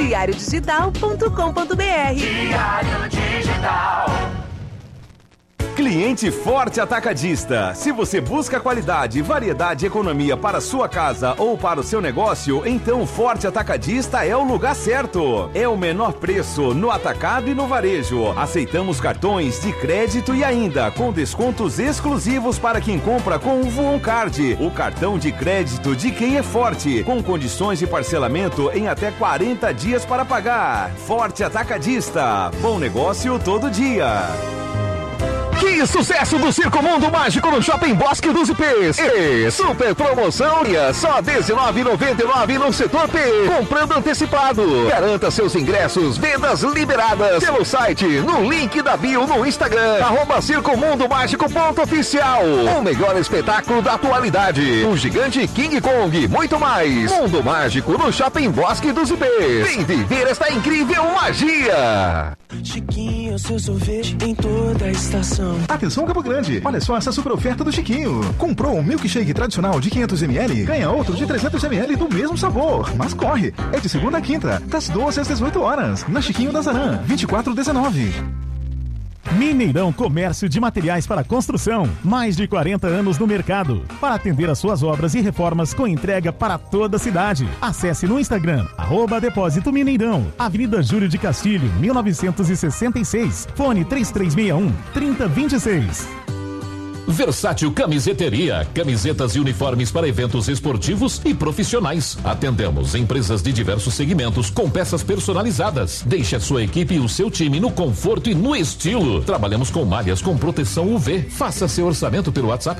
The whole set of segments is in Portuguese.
diariodigital.com.br. Diário Digital. Cliente Forte Atacadista. Se você busca qualidade, variedade e economia para a sua casa ou para o seu negócio, então o Forte Atacadista é o lugar certo. É o menor preço no atacado e no varejo. Aceitamos cartões de crédito e ainda com descontos exclusivos para quem compra com o Voon Card, o cartão de crédito de quem é forte, com condições de parcelamento em até 40 dias para pagar. Forte Atacadista. Bom negócio todo dia. Que sucesso do Circo Mundo Mágico no Shopping Bosque dos IPs. E super promoção só R$19,99 no setor P. Comprando antecipado. Garanta seus ingressos, vendas liberadas pelo site, no link da bio no Instagram, @circomundomágico.oficial. O melhor espetáculo da atualidade. O gigante King Kong, muito mais. Mundo Mágico no Shopping Bosque dos IPs. Vem viver esta incrível magia. Chiquinho, seu sorvete em toda a estação. Atenção Campo Grande, olha só essa super oferta do Chiquinho. Comprou um milkshake tradicional de 500ml, ganha outro de 300ml do mesmo sabor. Mas corre, é de segunda a quinta, das 12 às 18 horas, na Chiquinho da Zaran, 2419. Mineirão Comércio de Materiais para Construção. Mais de 40 anos no mercado. Para atender às suas obras e reformas com entrega para toda a cidade. Acesse no Instagram, @Depósito Mineirão. Avenida Júlio de Castilho, 1966. Fone 3361-3026. Versátil Camiseteria, camisetas e uniformes para eventos esportivos e profissionais. Atendemos empresas de diversos segmentos com peças personalizadas. Deixe a sua equipe e o seu time no conforto e no estilo. Trabalhamos com malhas com proteção UV. Faça seu orçamento pelo WhatsApp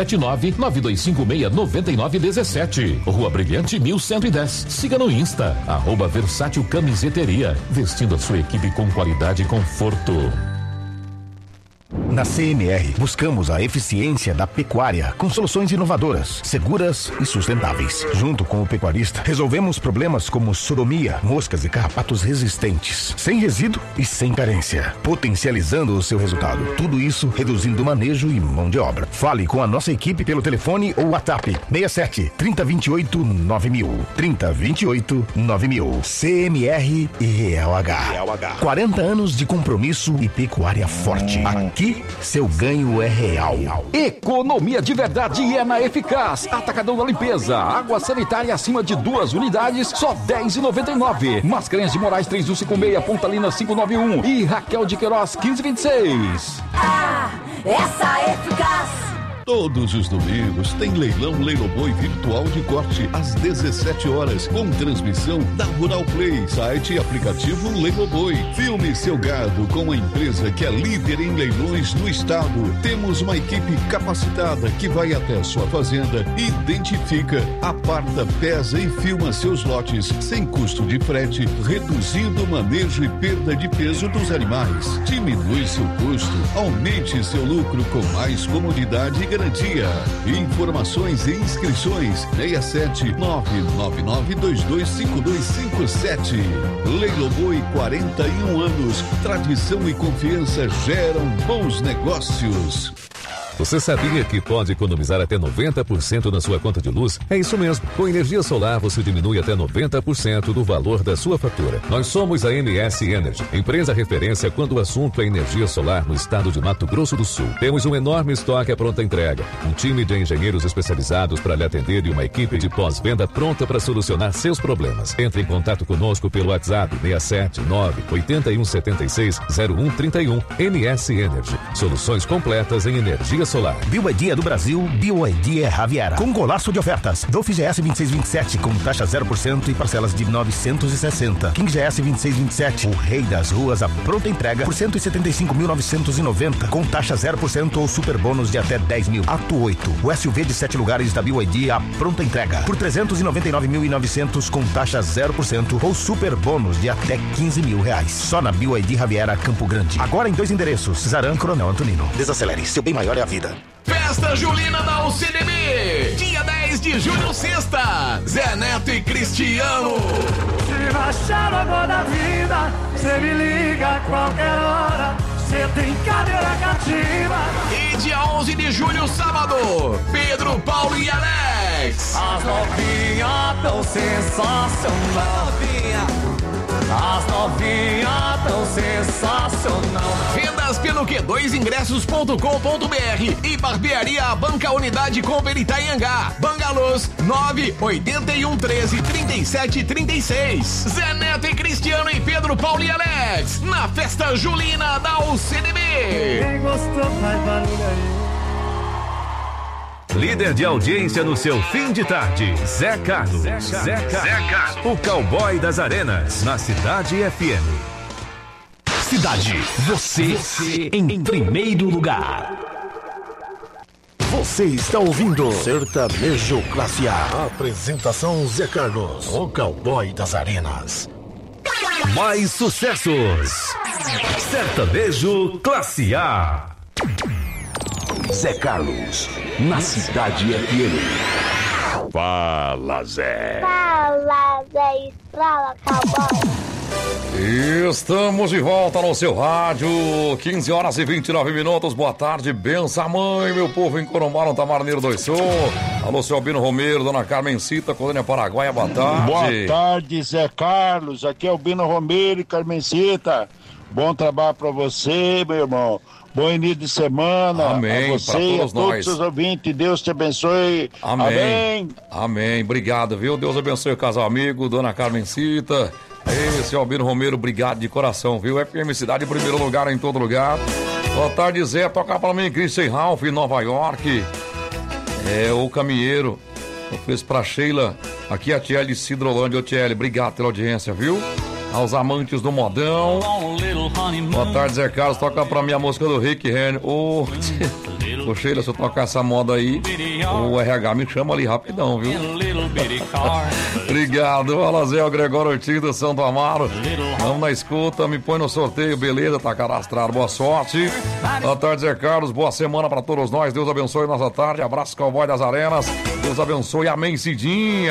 679-9256-9917. Rua Brilhante 1110. Siga no Insta, @Versátil Camiseteria. Vestindo a sua equipe com qualidade e conforto. Na CMR, buscamos a eficiência da pecuária com soluções inovadoras, seguras e sustentáveis. Junto com o pecuarista, resolvemos problemas como sodomia, moscas e carrapatos resistentes, sem resíduo e sem carência, potencializando o seu resultado. Tudo isso reduzindo manejo e mão de obra. Fale com a nossa equipe pelo telefone ou WhatsApp 67 3028 9000. 3028 9000. CMR e ELH. 40 anos de compromisso e pecuária forte. Aqui, seu ganho é real. Economia de verdade é na Eficaz. Atacadão da limpeza. Água sanitária acima de 2 unidades, só R$10,99. Mascarenhas de Moraes 3156, Pontalina 591 e Raquel de Queiroz 1526. Essa é Eficaz. Todos os domingos tem leilão Leiloboi virtual de corte às 17 horas, com transmissão da Rural Play, site e aplicativo Leiloboi. Filme seu gado com a empresa que é líder em leilões no estado. Temos uma equipe capacitada que vai até a sua fazenda, identifica, aparta, pesa e filma seus lotes sem custo de frete, reduzindo o manejo e perda de peso dos animais. Diminui seu custo, aumente seu lucro com mais comodidade e garantia. Informações e inscrições 67 999225257. Leiloboi, 41 anos. Tradição e confiança geram bons negócios. Você sabia que pode economizar até 90% na sua conta de luz? É isso mesmo. Com energia solar, você diminui até 90% do valor da sua fatura. Nós somos a MS Energy, empresa referência quando o assunto é energia solar no estado de Mato Grosso do Sul. Temos um enorme estoque à pronta entrega, um time de engenheiros especializados para lhe atender e uma equipe de pós-venda pronta para solucionar seus problemas. Entre em contato conosco pelo WhatsApp 679-8176-0131. MS Energy, soluções completas em energia solar. BYD é do Brasil, BYD é Javiera. Com golaço de ofertas. Dolphin GS 2627 com taxa 0% e parcelas de 960. King GS 2627, o rei das ruas, a pronta entrega por 175.990 com taxa 0% ou super bônus de até 10 mil. Ato 8, o SUV de 7 lugares da BYD, a pronta entrega por 399.900 com taxa 0% ou super bônus de até 15 mil reais. Só na BYD Javiera Campo Grande. Agora em 2 endereços, Zaran, Coronel Antonino. Desacelere, seu bem maior é a vida. Festa Julina da UCDB, dia 10 de julho, sexta. Zé Neto e Cristiano. Se baixar o amor da vida, cê me liga a qualquer hora. Cê tem cadeira cativa. E dia 11 de julho, sábado, Pedro, Paulo e Alex. As novinhas tão sensacional. sensacional. Vendas pelo Q2ingressos.com.br e Barbearia Banca Unidade com Veritaiangá. Bangalôs 981133736. Zé Neto e Cristiano e Pedro, Paulo e Alex na festa julina da UCDB. Quem gostou faz barulho aí. Líder de audiência no seu fim de tarde, Zé Carlos. Zé Carlos, o cowboy das arenas, na Cidade FM. Cidade, você em primeiro lugar. Você está ouvindo Sertanejo Classe A. Apresentação Zé Carlos, o cowboy das arenas. Mais sucessos. Sertanejo Classe A. Zé Carlos, na Cidade FM. Fala, Zé. Fala, Zé Estrala, cowboy. Estamos de volta no seu rádio, 15 horas e 29 minutos. Boa tarde, benção mãe, meu povo em Corumbá, no Tamarneiro do Sul. Alô, seu Albino Romero, dona Carmencita, Colônia Paraguaia, boa tarde. Boa tarde, Zé Carlos. Aqui é o Albino Romero e Carmencita. Bom trabalho pra você, meu irmão. Bom início de semana. Amém, a você e a todos os ouvintes. Deus te abençoe. Amém. Amém. Amém. Obrigado, viu? Deus abençoe o casal amigo, dona Carmencita. Esse é o Albino Romero, obrigado de coração, viu? FM Cidade em primeiro lugar em todo lugar. Boa tarde, Zé. Toca pra mim, Christian Ralph, em Nova York. É o caminheiro. Eu fiz pra Sheila. Aqui é a Tiele de Cidrolândia. Ô, Tiele, obrigado pela audiência, viu? Aos amantes do modão. Boa tarde, Zé Carlos. Toca pra mim a música do Rick Henry. Ô, Sheila, se eu tocar essa moda aí, o RH me chama ali rapidão, viu? Obrigado. Fala, Zé, o Gregório Ortiz do Santo Amaro. Vamos na escuta, me põe no sorteio, beleza? Tá cadastrado, boa sorte. Boa tarde, Zé Carlos. Boa semana pra todos nós. Deus abençoe nossa tarde. Abraço, cowboy das arenas. Deus abençoe. Amém, Cidinha.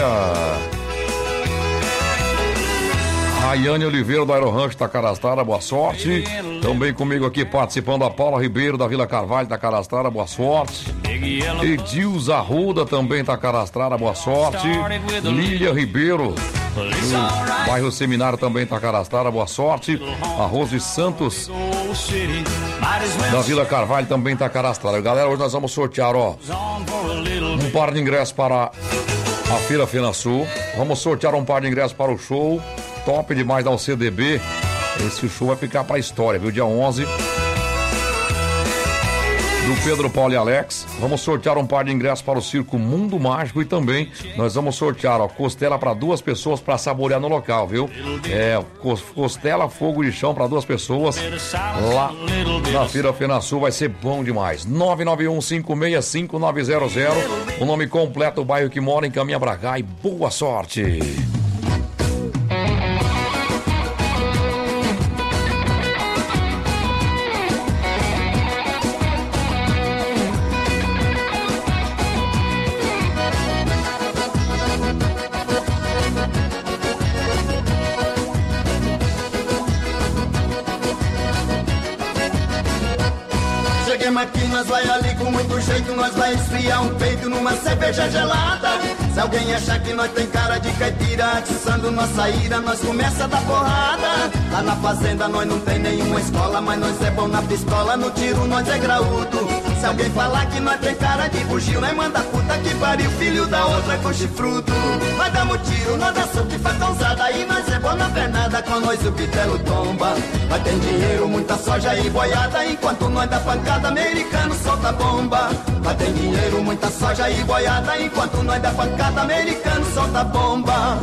Rayane Oliveira do Aerorancho está cadastrada, boa sorte. Também comigo aqui participando a Paula Ribeiro da Vila Carvalho está cadastrada, boa sorte. Edilza Arruda também está cadastrada, boa sorte. Lília Ribeiro do bairro Seminário também está cadastrada, boa sorte. A Rose Santos da Vila Carvalho também está cadastrada. Galera, hoje nós vamos sortear, ó, um par de ingressos para a Feira FenaSul. Vamos sortear um par de ingressos para o show top demais da UCDB. Esse show vai ficar pra história, viu? Dia 11 do Pedro, Paulo e Alex. Vamos sortear um par de ingressos para o Circo Mundo Mágico e também nós vamos sortear, ó, costela para 2 pessoas para saborear no local, viu? É, costela, fogo de chão para 2 pessoas lá na Feira FenaSul, vai ser bom demais. 991565900, o nome completo do bairro que mora, encaminha pra cá e boa sorte. Aqui nós vai ali com muito jeito, nós vai esfriar um peito numa cerveja gelada. Se alguém achar que nós tem cara de caipira, atiçando nossa ira, nós começa a dar porrada. Lá na fazenda nós não tem nenhuma escola, mas nós é bom na pistola, no tiro nós é graúdo. Se alguém falar que nós tem cara de bugio, nós manda puta que pariu, filho da outra com chifrudo. Nós damos tiro, nós dá soco e fatãozada, aí nós é bom na pernada, com nós o bitelo tomba. Nós tem dinheiro, muita soja e boiada, enquanto nós dá pancada, americano solta bomba. Nós tem dinheiro, muita soja e boiada, enquanto nós dá pancada, americano solta bomba.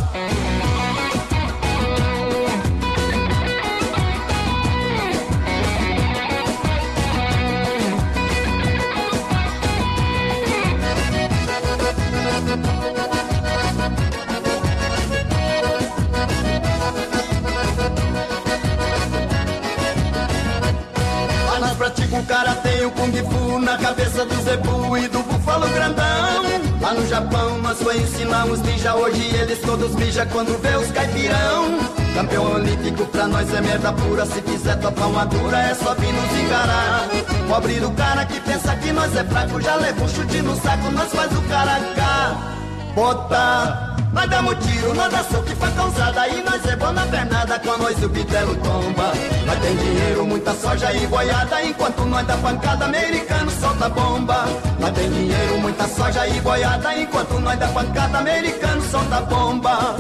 Nós pratica o karatê, o kung fu na cabeça do zebu e do búfalo grandão. Lá no Japão nós foi ensinar os ninja, hoje eles todos mijam quando vê os caipirão. Campeão olímpico pra nós é merda pura, se quiser topar uma dura é só vir nos encarar. Pobre do cara que pensa que nós é fraco, já leva um chute no saco, nós faz o cara cá. Bota! Nós damos tiro, nós dá soco e facãozada, aí nós é bom na pernada, com nós o bitelo tomba. Nós tem tem dinheiro, muita soja e boiada, enquanto nós da pancada americano solta bomba. Lá tem dinheiro, muita soja e boiada, enquanto nós da pancada americano solta bomba.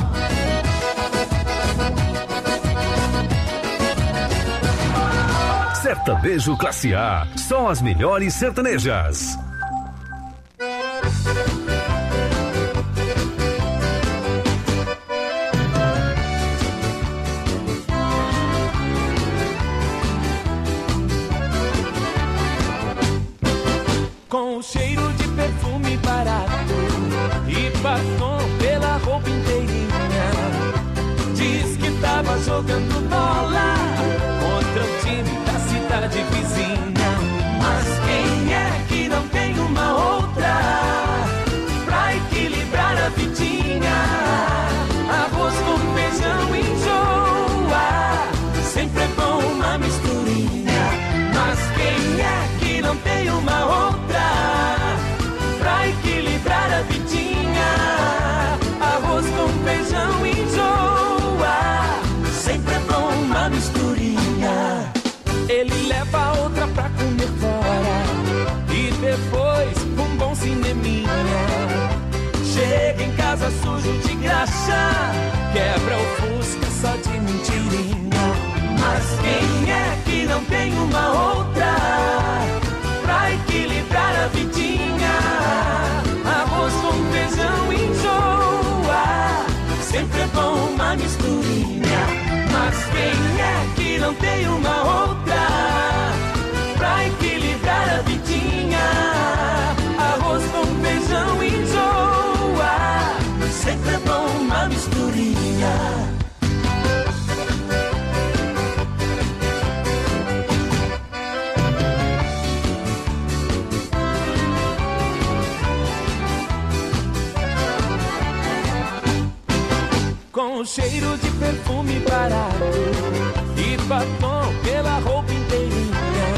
Sertanejo Classe A, só as melhores sertanejas. Com o cheiro de perfume barato e batom pela roupa inteirinha, diz que tava jogando bola contra o time da cidade vizinha. Mas quem é que não tem uma outra pra equilibrar a vidinha? Arroz com feijão enjoa, sempre é bom uma misturinha. Mas quem é que não tem uma outra pra equilibrar a vidinha? Arroz com feijão enjoa, sempre é bom uma misturinha. Ele leva a outra pra comer fora e depois um bom cineminha. Chega em casa sujo de graxa, quebra o fusca só de mentirinha. Mas quem é que não tem uma outra pra equilibrar a vidinha? Arroz com feijão enjoa, sempre é bom uma misturinha. Mas quem é que não tem uma outra pra equilibrar a vidinha? Arroz com feijão enjoa, sempre é bom uma misturinha. Com o cheiro de perfume barato e batom pela roupa inteirinha,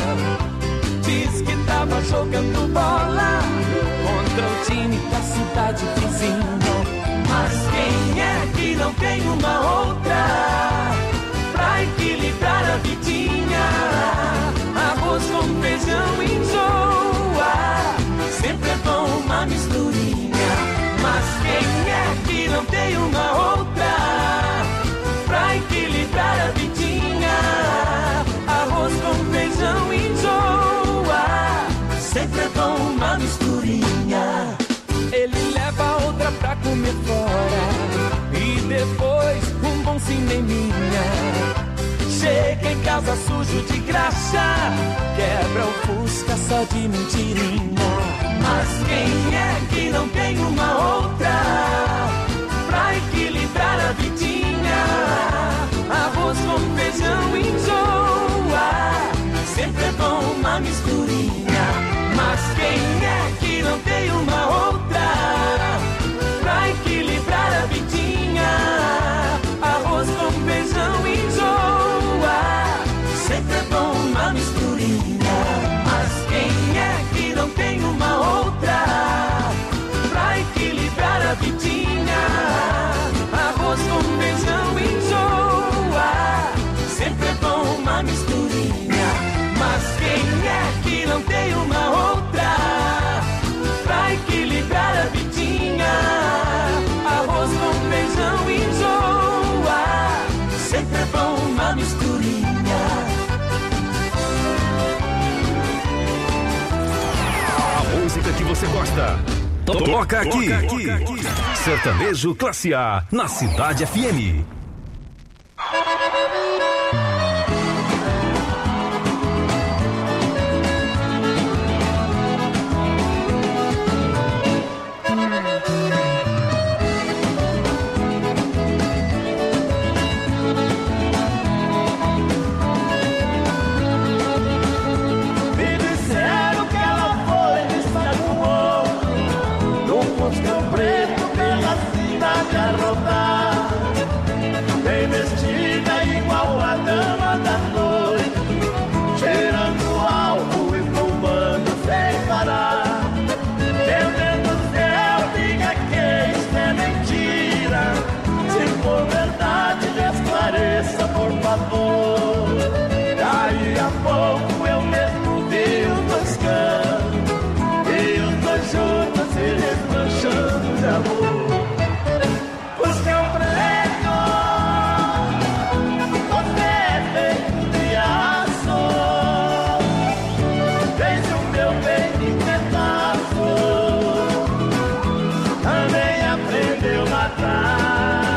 diz que tava jogando bola contra o time da cidade vizinha. Mas quem é que não tem uma outra pra equilibrar a vidinha? Arroz com feijão enjoa, sempre é bom uma misturinha. Mas quem é que não tem uma outra pra equilibrar a vidinha? Arroz com feijão enjoa, sempre é bom uma misturinha. Ele leva a outra pra comer fora e depois um bom cineminha. Chega em casa sujo de graxa, quebra o fusca só de mentirinha. Mas quem é que não tem uma outra pra equilibrar a vidinha? Arroz com feijão enjoa, sempre é bom uma misturinha. Mas quem é que não tem uma outra pra equilibrar a vidinha? Arroz com feijão enjoa, sempre é bom uma misturinha. Mas quem é que não tem uma outra pra equilibrar a vidinha? Arroz com feijão enjoa, sempre é bom uma misturinha. Mas quem é que não tem uma outra pra equilibrar a vidinha? Arroz com feijão enjoa, sempre é bom uma misturinha. A música que você gosta. Toca aqui. Sertanejo Classe A, na Cidade FM. Bem vestida igual a dama da noite, cheirando álcool e fumando sem parar. Meu Deus do céu, diga que isso é mentira. Se for verdade, me esclareça, por favor. Daí a pouco eu mesmo vi os dois cantos e os dois juntos se desmanchando de amor. Os que eu prego, você é feito de aço, fez o meu peito em pedaços, também aprendeu a matar.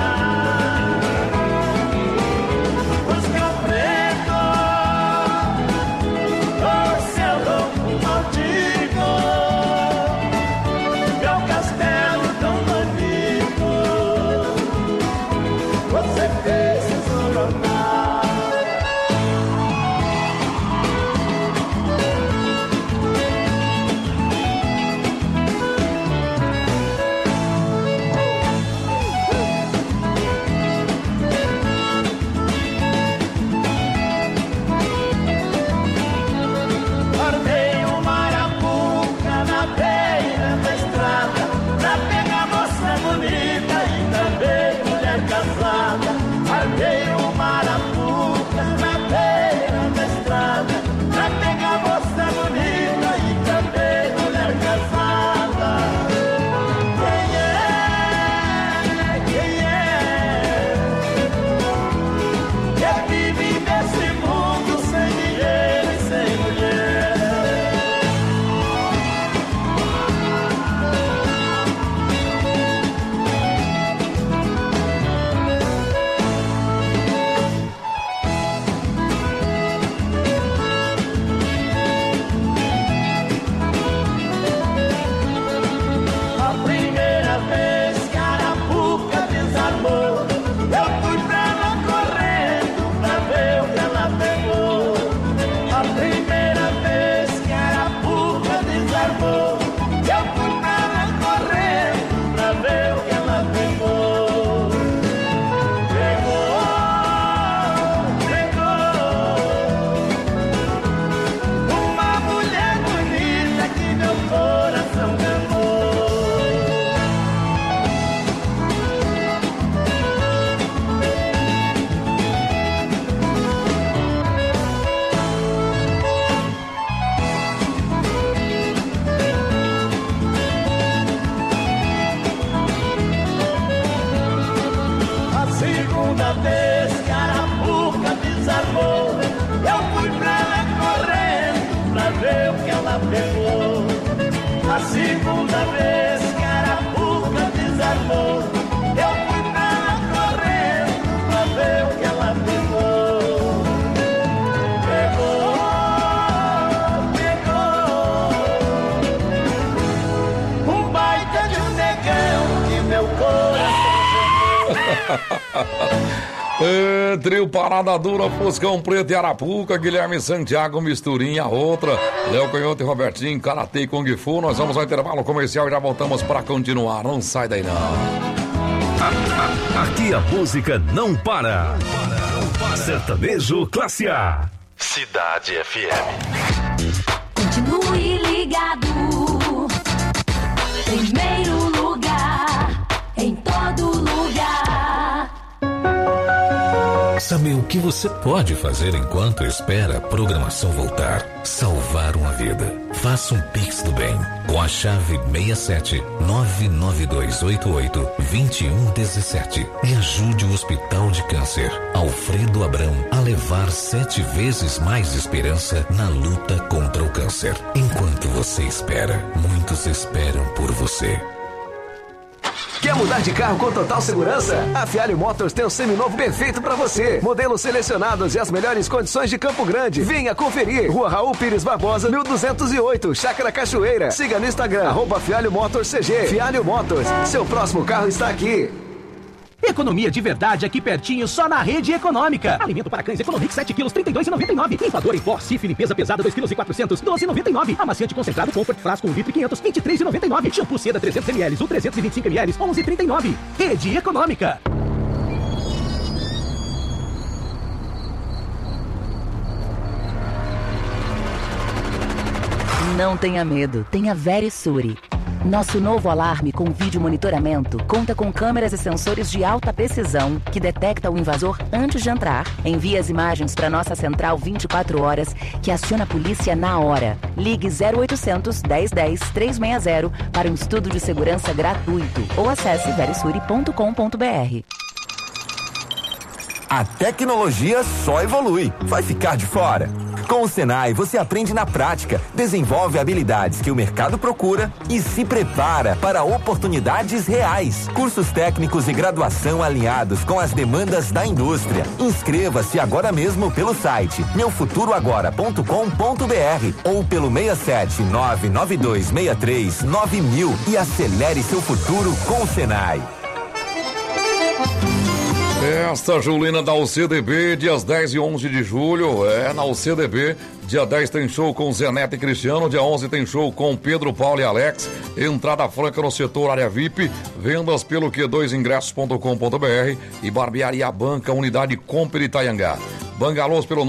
A segunda vez que a arapuca desarmou, eu fui pra ela correndo pra ver o que ela pegou. Pegou um baita de um negão que meu coração Trio Parada Dura, Fuscão Preto e Arapuca, Guilherme Santiago, misturinha, outra, Léo Canhoto e Robertinho, Karatê e Kung Fu. Nós vamos ao intervalo comercial e já voltamos para continuar. Não sai daí não. Aqui a música não para. Sertanejo Classe A. Cidade FM. Continue ligado. Primeiro lugar, em todo lugar. Sabe o que você pode fazer enquanto espera a programação voltar? Salvar uma vida. Faça um Pix do Bem com a chave 67-99288-2117 e ajude o Hospital de Câncer Alfredo Abrão a levar 7 vezes mais esperança na luta contra o câncer. Enquanto você espera, muitos esperam por você. Quer mudar de carro com total segurança? A Fialho Motors tem o seminovo perfeito para você. Modelos selecionados e as melhores condições de Campo Grande. Venha conferir. Rua Raul Pires Barbosa, 1208, Chácara Cachoeira. Siga no Instagram, @Fialho Motors CG. Fialho Motors, seu próximo carro está aqui. Economia de verdade aqui pertinho, só na Rede Econômica. Alimento para cães Economic 7 quilos, R$32,99. Limpador em pó Cif limpeza pesada 2,4 kg, R$12,99. Amaciante concentrado Comfort Frasco 1,5 litro, R$23,99. Shampoo Seda 300 ml, ou 325 ml, R$11,39. Rede Econômica. Não tenha medo, tenha Verisure. Nosso novo alarme com vídeo monitoramento conta com câmeras e sensores de alta precisão que detecta o invasor antes de entrar, envia as imagens para nossa central 24 horas que aciona a polícia na hora. Ligue 0800 1010 360 para um estudo de segurança gratuito ou acesse verisuri.com.br. A tecnologia só evolui. Vai ficar de fora? Com o Senai, você aprende na prática, desenvolve habilidades que o mercado procura e se prepara para oportunidades reais. Cursos técnicos e graduação alinhados com as demandas da indústria. Inscreva-se agora mesmo pelo site meufuturoagora.com.br ou pelo 67992639000 e acelere seu futuro com o Senai. Festa Julina da UCDB, dias 10 e 11 de julho, na UCDB. Dia 10 tem show com Zé Neto e Cristiano, dia 11 tem show com Pedro, Paulo e Alex. Entrada franca no setor área VIP, vendas pelo q2ingressos.com.br e Barbearia Banca, unidade Comper Itaiangá. Bangalôs pelo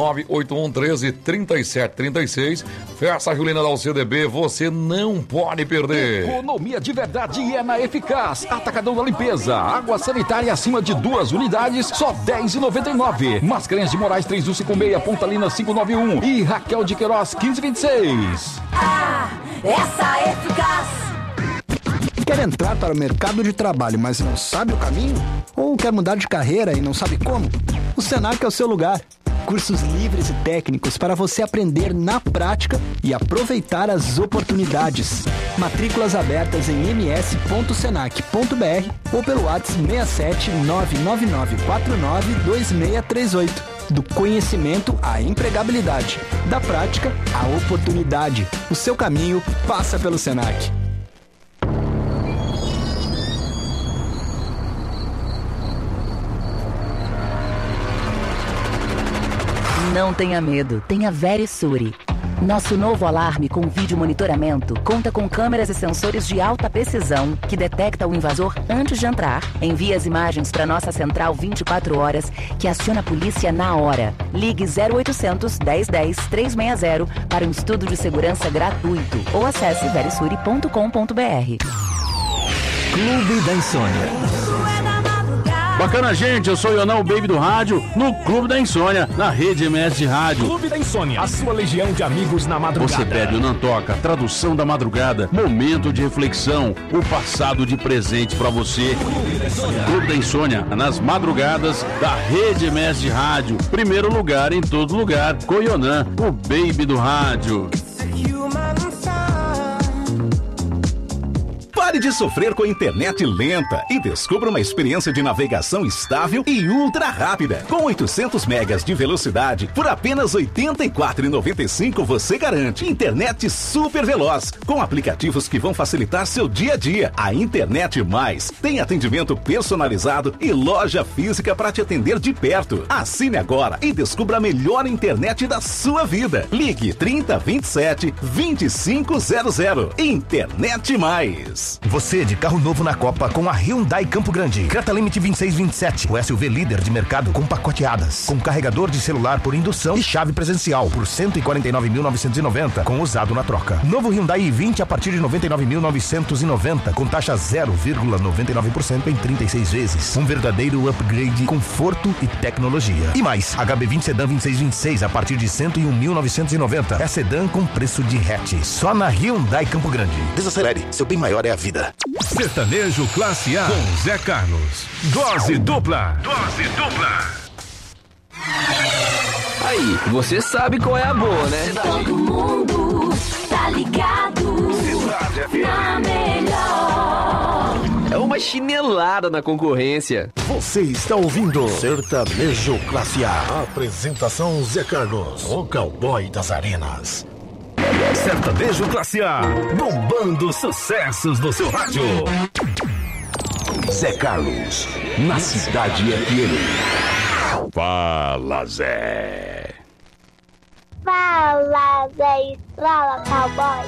98113-3736. Festa Julina da UCDB, você não pode perder. Economia de verdade é na Eficaz. Atacadão da limpeza, água sanitária acima de 2 unidades, só R$10,99. Mascarenhas de Moraes 3156, Pontalina 591 e Raquel de Queiroz 1526. Essa é Eficaz. Quer entrar para o mercado de trabalho, mas não sabe o caminho? Ou quer mudar de carreira e não sabe como? O Senac é o seu lugar. Cursos livres e técnicos para você aprender na prática e aproveitar as oportunidades. Matrículas abertas em ms.senac.br ou pelo WhatsApp 67 999492638. Do conhecimento à empregabilidade, da prática à oportunidade. O seu caminho passa pelo Senac. Não tenha medo, tenha Verisuri. Nosso novo alarme com vídeo monitoramento conta com câmeras e sensores de alta precisão que detecta o invasor antes de entrar, envia as imagens para nossa central 24 horas que aciona a polícia na hora. Ligue 0800 1010 360 para um estudo de segurança gratuito ou acesse verisuri.com.br. Clube da Insônia. Bacana, gente, eu sou o Ionão, o Baby do Rádio, no Clube da Insônia, na Rede MS de Rádio. Clube da Insônia, a sua legião de amigos na madrugada. Você pede o Nantoca, tradução da madrugada, momento de reflexão, o passado de presente pra você. Clube da Insônia, nas madrugadas da Rede MS de Rádio. Primeiro lugar em todo lugar, com o Ionan, o Baby do Rádio. Pare de sofrer com a internet lenta e descubra uma experiência de navegação estável e ultra rápida. Com 800 megas de velocidade, por apenas R$ 84,95 você garante internet super veloz, com aplicativos que vão facilitar seu dia a dia. A Internet Mais tem atendimento personalizado e loja física para te atender de perto. Assine agora e descubra a melhor internet da sua vida. Ligue 3027 2500. Internet Mais. Você de carro novo na Copa com a Hyundai Campo Grande. Creta Limite 2627. O SUV líder de mercado com pacoteadas. Com carregador de celular por indução e chave presencial por R$ 149.990 com usado na troca. Novo Hyundai i20 a partir de R$ 99.990 com taxa 0,99% em 36 vezes. Um verdadeiro upgrade, conforto e tecnologia. E mais, HB20 Sedan 2626 a partir de R$ 101.990. É sedã com preço de hatch. Só na Hyundai Campo Grande. Desacelere, seu bem maior é a vida. Sertanejo Classe A com Zé Carlos. Dose dupla. Dose dupla. Aí, você sabe qual é a boa, né? Todo mundo tá ligado na melhor. É uma chinelada na concorrência. Você está ouvindo Sertanejo Classe A. Apresentação Zé Carlos, o cowboy das arenas. Sertanejo Classe A, bombando sucessos do seu rádio. Zé Carlos, na Cidade FM. Fala, Zé. Fala, Zé Estrala, cowboy.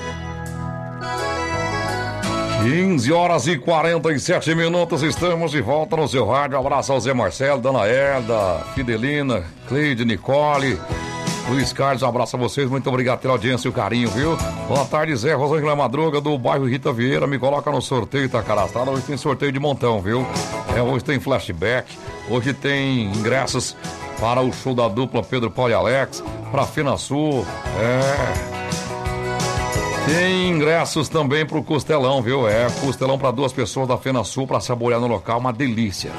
15h47, estamos de volta no seu rádio. Um abraço ao Zé Marcelo, Dona Elda, Fidelina, Cleide, Nicole. Luiz Carlos, um abraço a vocês, muito obrigado pela audiência e o carinho, viu? Boa tarde, Zé Rosângela Madruga, do bairro Rita Vieira, me coloca no sorteio, tá cadastrado, hoje tem sorteio de montão, viu? Hoje tem flashback, hoje tem ingressos para o show da dupla Pedro, Paulo e Alex, pra FenaSul, Tem ingressos também pro Costelão, viu? Costelão para 2 pessoas da FenaSul para saborear no local, uma delícia.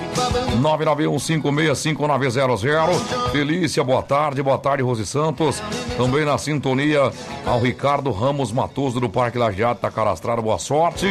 991565900. Delícia, boa tarde, Rose Santos. Também na sintonia ao Ricardo Ramos Matoso do Parque Lajeado, tá cadastrado, boa sorte.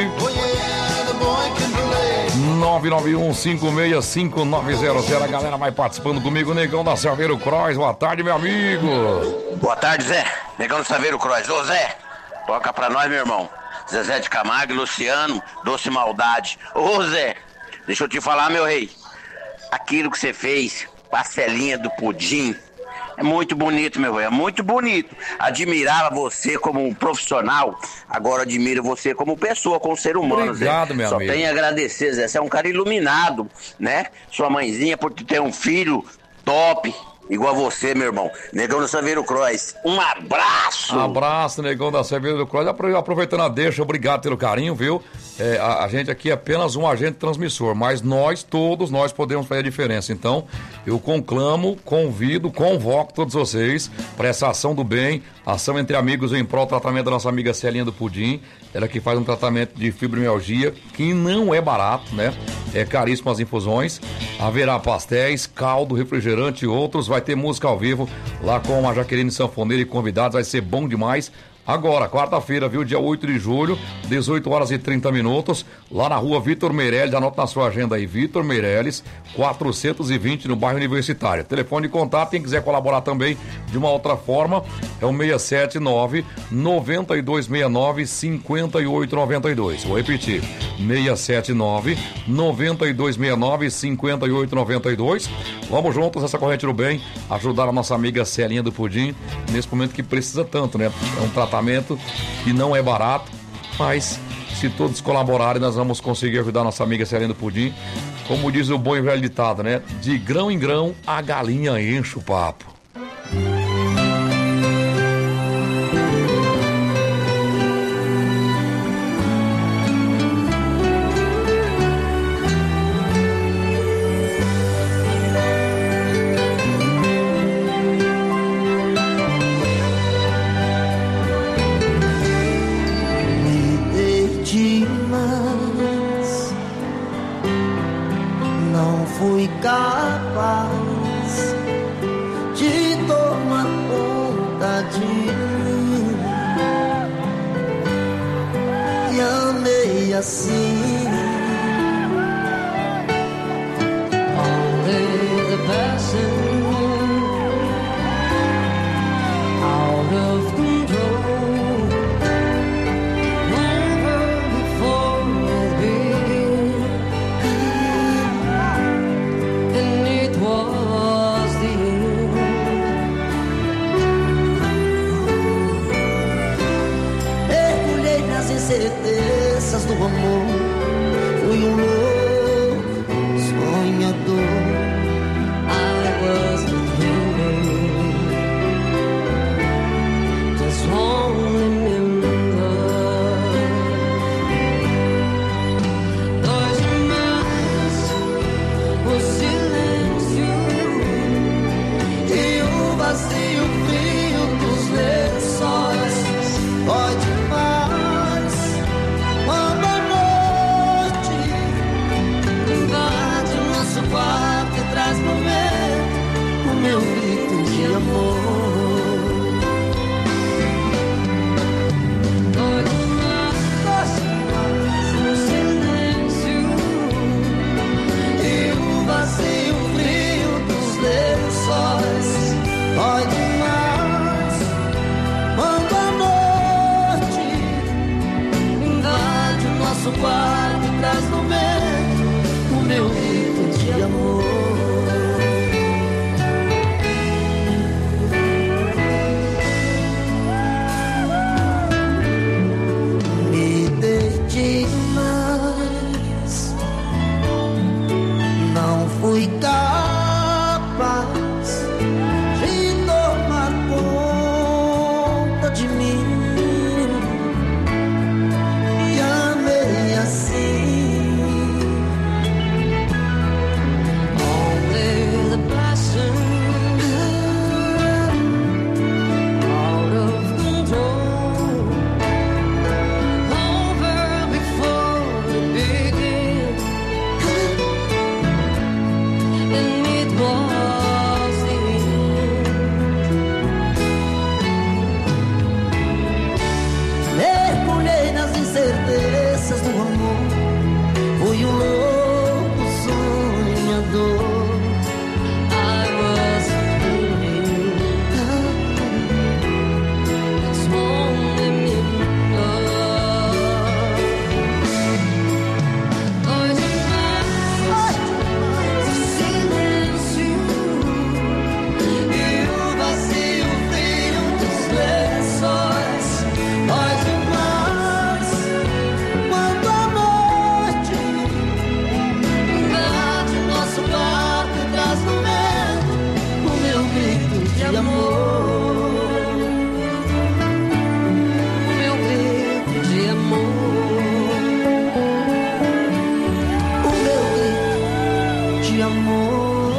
991565900. A galera vai participando comigo, Negão da Saveiro Cross. Boa tarde, meu amigo. Boa tarde, Zé. Negão da Saveiro Cross. Ô, Zé, toca pra nós, meu irmão. Zezé de Camargo e Luciano, Doce Maldade. Ô, Zé, deixa eu te falar, meu rei. Aquilo que você fez, parcelinha do pudim, é muito bonito, meu rei, é muito bonito. Admirava você como um profissional, agora admiro você como pessoa, como ser humano, obrigado, Zé. Meu Só amigo. tenho a agradecer, Zé. Você é um cara iluminado, né? Sua mãezinha por ter um filho top, igual a você, meu irmão. Negão da Saveiro Cross. Um abraço! Abraço, Negão da Saveiro Cross. Aproveitando a deixa, obrigado pelo carinho, viu? A gente aqui é apenas um agente transmissor, mas todos nós podemos fazer a diferença. Então, eu conclamo, convido, convoco todos vocês para essa ação do bem, ação entre amigos em prol do tratamento da nossa amiga Celinha do Pudim. Ela que faz um tratamento de fibromialgia, que não é barato, né? É caríssimo as infusões. Haverá pastéis, caldo, refrigerante e outros. Vai ter música ao vivo lá com a Jaqueline Sanfoneira e convidados. Vai ser bom demais. Agora, quarta-feira, viu? Dia 8 de julho, 18h30, lá na rua Vitor Meirelles, anota na sua agenda aí, Vitor Meirelles, 420, no bairro Universitário. Telefone de contato, quem quiser colaborar também de uma outra forma, é o 679-9269-5892. Vou repetir, 679-9269-5892. Vamos juntos nessa corrente do bem, ajudar a nossa amiga Celinha do Pudim, nesse momento que precisa tanto, né? É um tratamento que não é barato, mas se todos colaborarem, nós vamos conseguir ajudar a nossa amiga Celinha do Pudim. Como diz o bom e velho ditado, né? De grão em grão, a galinha enche o papo. Capaz de tomar conta de mim, e amei assim. Only the passion out of control, never before it began. And it was the end. Mergulhei nas incertezas do amor, fui um louco sonhador. I was dreaming, just one remember. Dois irmãos, o silêncio e o vazio frio dos lençóis. Dói demais quando a noite invade o nosso quarto e traz no vento o meu grito de amor. Dói demais o silêncio e o vazio frio dos lençóis. Dói demais quando a noite invade o nosso quarto e traz no vento o meu grito de amor. Me dei demais, não fui capaz de tomar amor, meu grito de amor, o meu grito de amor.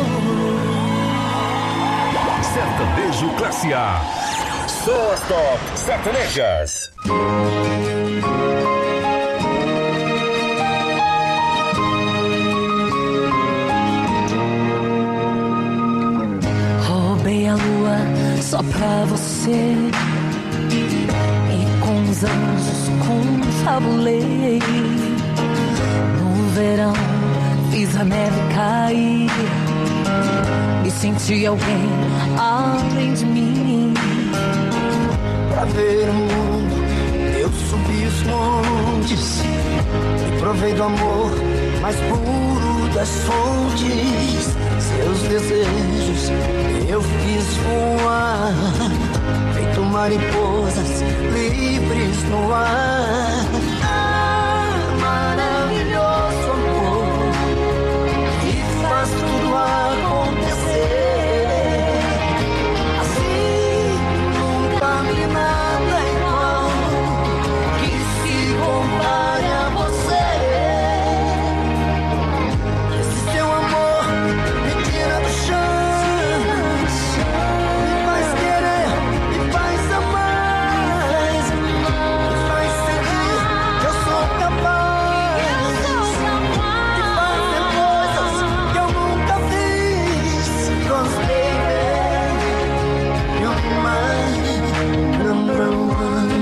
Sertanejo Classe A. Só as top sertanejas. Roubei a lua só pra você e com os anjos confabulei. No verão fiz a neve cair e senti alguém além de mim. Pra ver o mundo eu subi os montes e provei do amor mais puro das fontes. Seus desejos eu fiz voar, feito mariposas livres no ar. Ah, maravilhoso amor que faz tudo acontecer. Assim nunca vi nada igual que se compare a você. Esse seu amor me tira do chão, me faz querer, me faz amar, me faz sentir que eu sou capaz de fazer coisas que eu nunca fiz. Cause baby, you're my number one.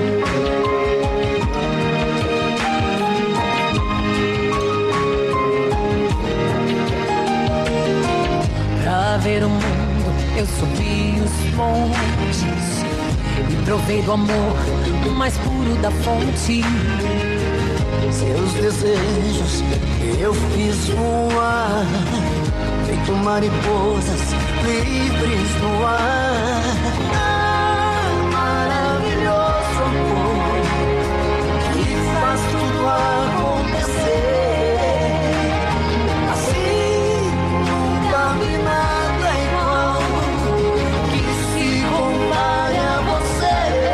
Pra ver o mundo eu subi os montes e provei do amor o mais puro da fonte. Seus desejos eu fiz voar, feito mariposas livres no ar. Ah, maravilhoso amor que faz tudo acontecer. Assim nunca vi nada igual que se compare a você.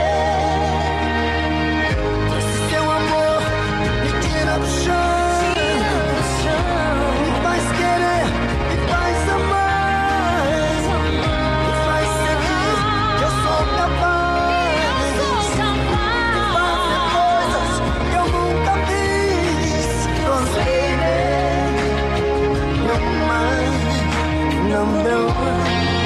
Esse seu amor me tira do chão, me faz querer, me faz amar, me faz sentir que eu sou capaz de fazer coisas que eu nunca fiz. Cause baby, you're my number one.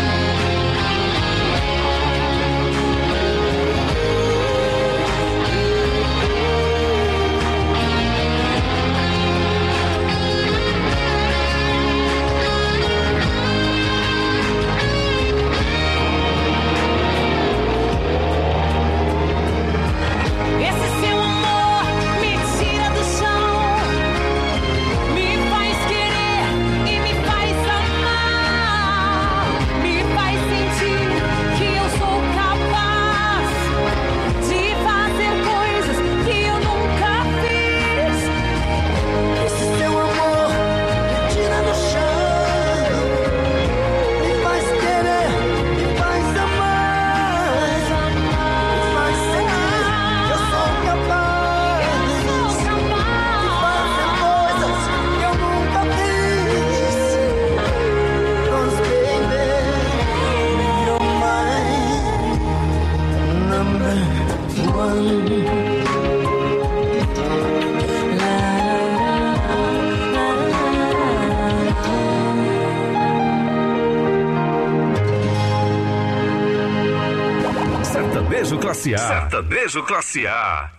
Esse seu amor me tira do chão, me faz querer e me faz amar, me faz sentir que eu sou capaz de fazer coisas que eu nunca fiz. Esse seu amor me tira do chão, me faz querer, me faz amar, me faz sentir que eu sou capaz de fazer coisas que eu nunca fiz. Cause baby, you're my number one. Sertanejo Classe A. Sertanejo Classe A.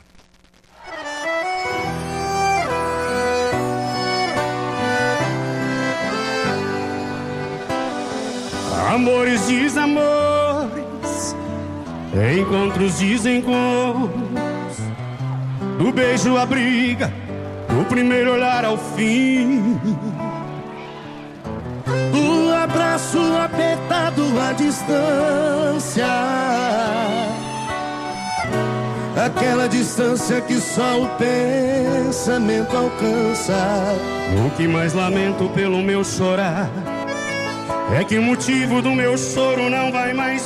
Amores, desamores, encontros, desencontros, do beijo à briga, do primeiro olhar ao fim, do abraço apertado à distância, aquela distância que só o pensamento alcança. O que mais lamento pelo meu chorar é que o motivo do meu choro não vai mais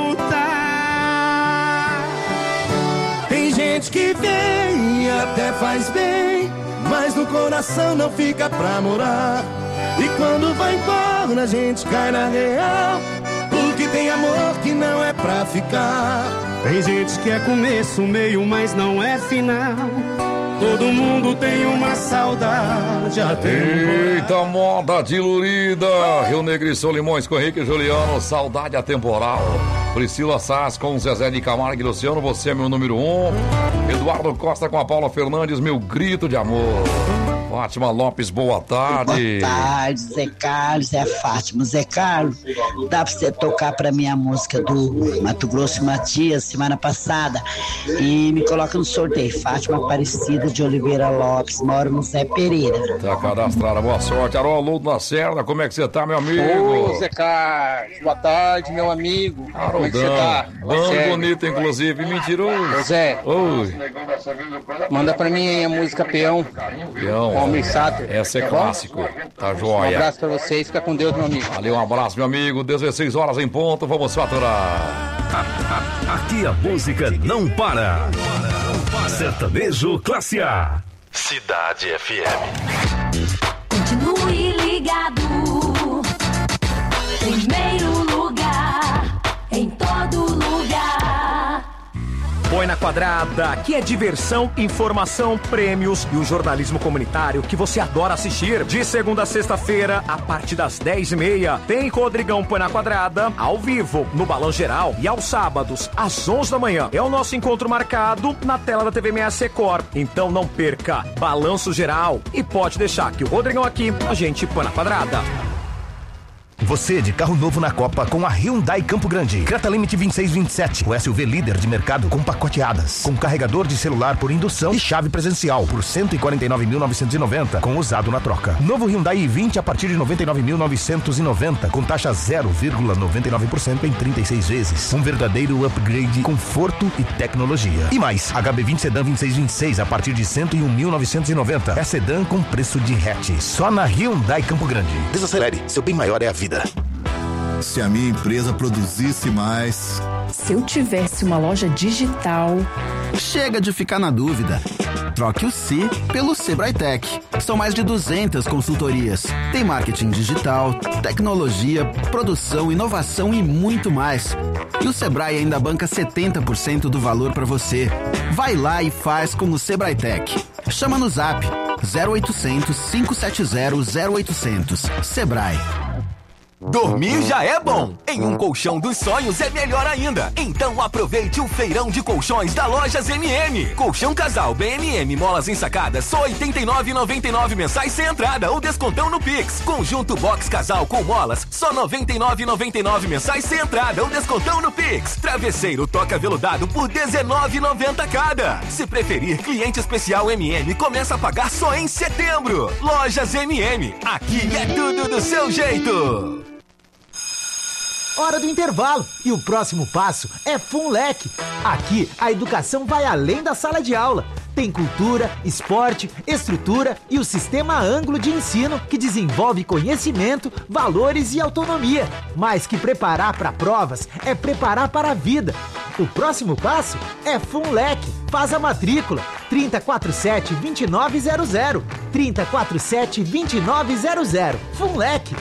voltar. Tem gente que vem e até faz bem, mas no coração não fica pra morar. E quando vai embora a gente cai na real, porque tem amor que não é pra ficar. Tem gente que é começo, meio, mas não é final. Todo mundo tem uma saudade atemporal. Eita, moda diluída. Rio Negro e Solimões com Henrique e Juliano, saudade atemporal. Priscila Sass com Zezé de Camargo e Luciano, você é meu número 1. Eduardo Costa com a Paula Fernandes, meu grito de amor. Fátima Lopes, boa tarde. Boa tarde, Zé Carlos, é a Fátima. Zé Carlos, dá pra você tocar pra mim a música do Mato Grosso e Matias, semana passada, e me coloca no sorteio. Fátima Aparecida de Oliveira Lopes, moro no Zé Pereira. Tá cadastrada, boa sorte. Haroldo Lacerda, como é que você tá, meu amigo? Ô, Zé Carlos, boa tarde, meu amigo. Como é que você tá? Bom, bonito, inclusive, mentiroso. Ô, Zé, oi. Manda pra mim aí a música Peão. Peão. Essa é clássico, tá joia. Um abraço pra vocês, fica com Deus, meu amigo. Valeu, um abraço, meu amigo. 16 horas em ponto, vamos faturar. Aqui a música não para. Sertanejo Classe A. Cidade FM. Continue ligado. Primeiro lugar, em todo lugar. Põe na Quadrada, aqui é diversão, informação, prêmios e o jornalismo comunitário que você adora assistir. De segunda a sexta-feira, a partir das 10h30, tem Rodrigão Põe na Quadrada, ao vivo, no Balão Geral, e aos sábados, às 11 da manhã. É o nosso encontro marcado na tela da TV MS Record. Então não perca, Balanço Geral, e pode deixar que o Rodrigão aqui, a gente põe na quadrada. Você de carro novo na Copa com a Hyundai Campo Grande. Creta Limite 2627. O SUV líder de mercado com pacoteadas. Com carregador de celular por indução e chave presencial por 149.990 com usado na troca. Novo Hyundai i20 a partir de 99.990 com taxa 0,99% em 36 vezes. Um verdadeiro upgrade, conforto e tecnologia. E mais, HB20 Sedan 2626 a partir de 101.990. É sedã com preço de hatch. Só na Hyundai Campo Grande. Desacelere, seu bem maior é a vida. Se a minha empresa produzisse mais. Se eu tivesse uma loja digital. Chega de ficar na dúvida. Troque o C pelo Sebrae-Tech. São mais de 200 consultorias. Tem marketing digital, tecnologia, produção, inovação e muito mais. E o Sebrae ainda banca 70% do valor para você. Vai lá e faz com o Sebrae-Tech. Chama no Zap 0800 570 0800. Sebrae. Dormir já é bom. Em um colchão dos sonhos é melhor ainda. Então aproveite o feirão de colchões da Lojas MM. Colchão casal BMM molas ensacadas só R$ 89,99 mensais sem entrada ou descontão no Pix. Conjunto box casal com molas só R$ 99,99 mensais sem entrada ou descontão no Pix. Travesseiro toca veludado por R$ 19,90 cada. Se preferir, cliente especial MM começa a pagar só em setembro. Lojas MM. Aqui é tudo do seu jeito. Hora do intervalo e o próximo passo é FUNLEC. Aqui a educação vai além da sala de aula. Tem cultura, esporte, estrutura e o sistema ângulo de ensino que desenvolve conhecimento, valores e autonomia. Mais que preparar para provas, é preparar para a vida. O próximo passo é FUNLEC. Faz a matrícula 3047-2900. 3047-2900. FUNLEC.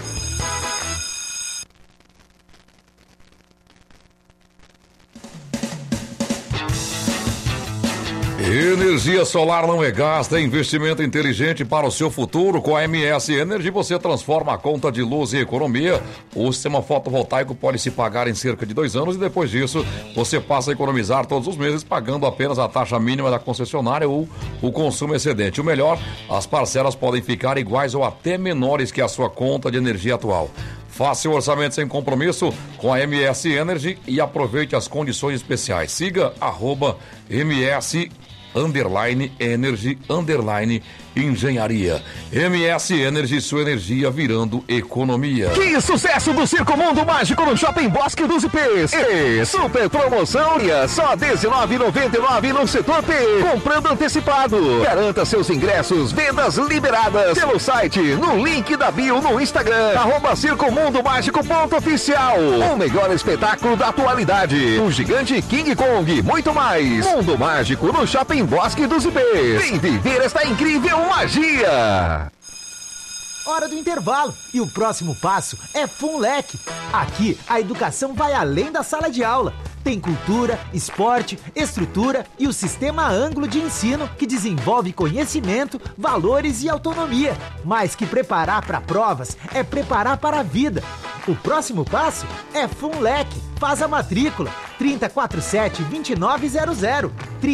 Energia solar não é gasto, é investimento inteligente para o seu futuro. Com a MS Energy você transforma a conta de luz em economia. O sistema fotovoltaico pode se pagar em cerca de 2 anos e depois disso você passa a economizar todos os meses pagando apenas a taxa mínima da concessionária ou o consumo excedente. O melhor, as parcelas podem ficar iguais ou até menores que a sua conta de energia atual. Faça o orçamento sem compromisso com a MS Energy e aproveite as condições especiais. Siga @MS_Energy_ Engenharia. MS Energy, sua energia virando economia. Que sucesso do Circo Mundo Mágico no Shopping Bosque dos IPs. E super promoção, só R$19,99 no setor P. Comprando antecipado. Garanta seus ingressos, vendas liberadas pelo site, no link da bio no Instagram, @circomundomágico.oficial. O melhor espetáculo da atualidade. O gigante King Kong, muito mais. Mundo Mágico no Shopping Bosque dos IPs. Vem viver esta incrível magia. Hora do intervalo e o próximo passo é FUNLEC. Aqui a educação vai além da sala de aula. Tem cultura, esporte, estrutura e o sistema Ângulo de ensino que desenvolve conhecimento, valores e autonomia. Mais que preparar para provas, é preparar para a vida. O próximo passo é FUNLEC. Faz a matrícula 3047-2900.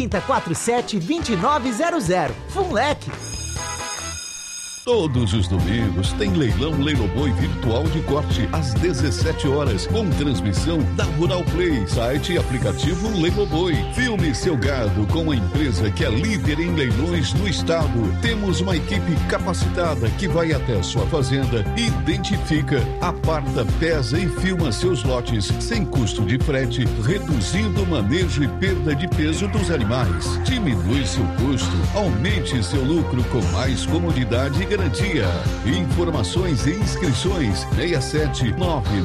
3047-2900. FUNLEC. Todos os domingos tem leilão Leiloboi virtual de corte às 17 horas, com transmissão da Rural Play, site e aplicativo Leiloboi. Filme seu gado com a empresa que é líder em leilões no estado. Temos uma equipe capacitada que vai até a sua fazenda, identifica, aparta, pesa e filma seus lotes sem custo de frete, reduzindo o manejo e perda de peso dos animais. Diminui seu custo, aumente seu lucro com mais comodidade e garantia. Informações e inscrições 67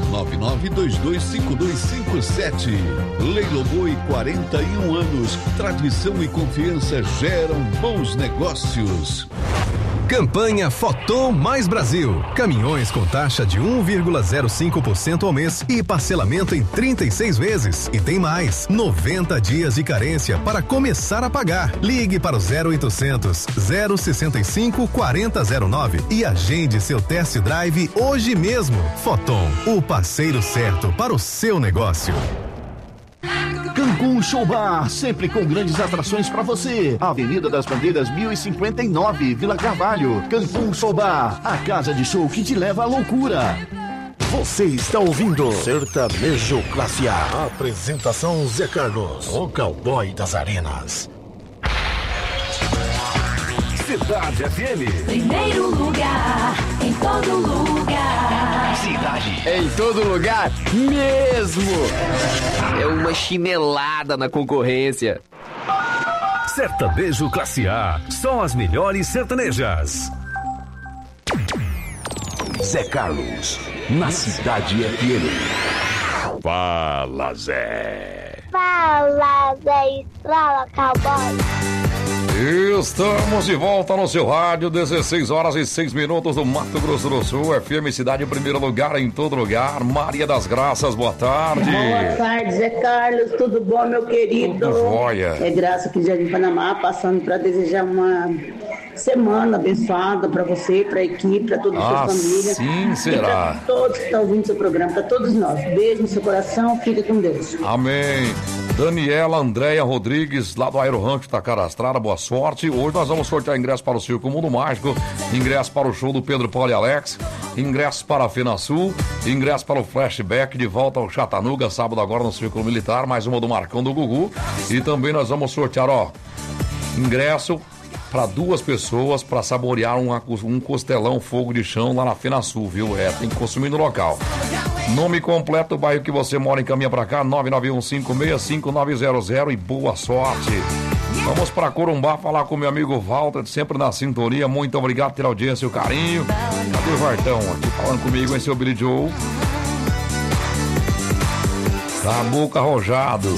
999225257. Leiloboi, 41 anos. Tradição e confiança geram bons negócios. Campanha Foton Mais Brasil. Caminhões com taxa de 1,05% ao mês e parcelamento em 36 vezes. E tem mais, 90 dias de carência para começar a pagar. Ligue para o 0800 065 4009 e agende seu test drive hoje mesmo. Foton, o parceiro certo para o seu negócio. Cancún Show Bar, sempre com grandes atrações para você. Avenida das Bandeiras 1059, Vila Carvalho. Cancún Show Bar, a casa de show que te leva à loucura. Você está ouvindo Sertanejo Classe A. Apresentação Zé Carlos, o cowboy das arenas. Cidade FM. Primeiro lugar, em todo lugar. Cidade. Em todo lugar mesmo. É uma chinelada na concorrência. Sertanejo Classe A. Só as melhores sertanejas. Zé Carlos, na Cidade FM. Fala, Zé. Fala, Zé Estrala, cowboy. Estamos de volta no seu rádio, 16 horas e 6 minutos do Mato Grosso do Sul, FM Cidade em primeiro lugar, em todo lugar. Maria das Graças, boa tarde. Boa tarde, Zé Carlos, tudo bom, meu querido? Tudo jóia. É Graça aqui de Jardim Panamá, passando para desejar uma semana abençoada para você, para a equipe, para toda a sua família. Sim, será. Para todos que estão ouvindo seu programa, para todos nós. Beijo no seu coração, fica com Deus. Amém. Daniela Andréia Rodrigues, lá do Aero Rancho, está cadastrada, boa sorte. Hoje nós vamos sortear ingressos para o Circo Mundo Mágico, ingressos para o show do Pedro Paulo e Alex, ingressos para a FenaSul, ingressos para o Flashback de volta ao Chatanuga, sábado agora no Círculo Militar, mais uma do Marcão do Gugu. E também nós vamos sortear, ingresso para 2 pessoas para saborear um costelão fogo de chão lá na FenaSul, viu? Tem que consumir no local. Nome completo do bairro que você mora, encaminha pra cá, 991565900 e boa sorte. Vamos pra Corumbá falar com meu amigo Walter, sempre na sintonia. Muito obrigado pela audiência e o carinho. Cadê o Vartão? Aqui falando comigo, hein, seu Billy Joe? Tá boca arrojado.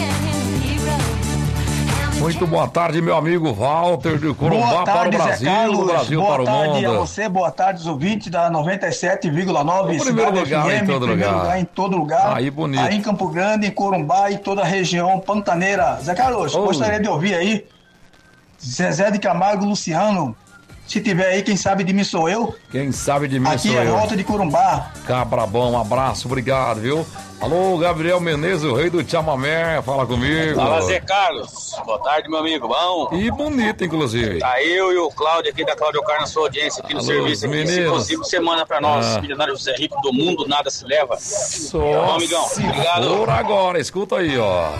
Muito boa tarde, meu amigo Walter de Corumbá para o Brasil, do Brasil para o mundo. Boa tarde a você, boa tarde, os ouvintes da 97,9 Primeiro lugar, FM, em todo lugar. Em todo lugar. Aí, bonito. Aí em Campo Grande, em Corumbá e toda a região pantaneira. Zé Carlos, gostaria de ouvir aí Zezé de Camargo, Luciano. Se tiver aí, quem sabe de mim sou eu. Quem sabe de mim aqui sou eu. Aqui é Volta de Corumbá. Cabra bom, um abraço, obrigado, viu? Alô, Gabriel Menezes, o rei do chamamé, fala comigo. Fala, Zé Carlos. Boa tarde, meu amigo, bom? E bonito, inclusive. Tá eu e o Cláudio aqui da Cláudio Car na sua audiência aqui no serviço. Aqui, se possível, semana pra nós. Milionário José Rico do mundo, nada se leva. Só amigão, obrigado. Por agora, escuta aí, ó.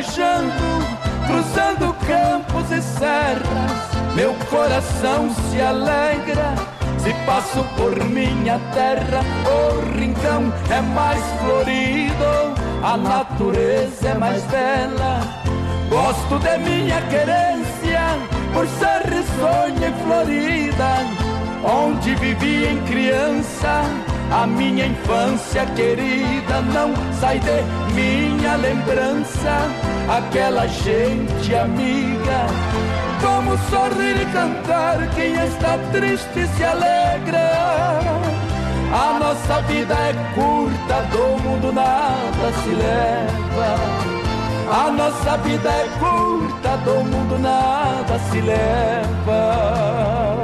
viajando, cruzando campos e serras, meu coração se alegra. Se passo por minha terra, o rincão é mais florido, a natureza é mais bela. Gosto de minha querência, por ser risonha e florida, onde vivi em criança, a minha infância querida. Não sai de minha lembrança, aquela gente amiga. Como sorrir e cantar, quem está triste se alegra. A nossa vida é curta, do mundo nada se leva. A nossa vida é curta, do mundo nada se leva.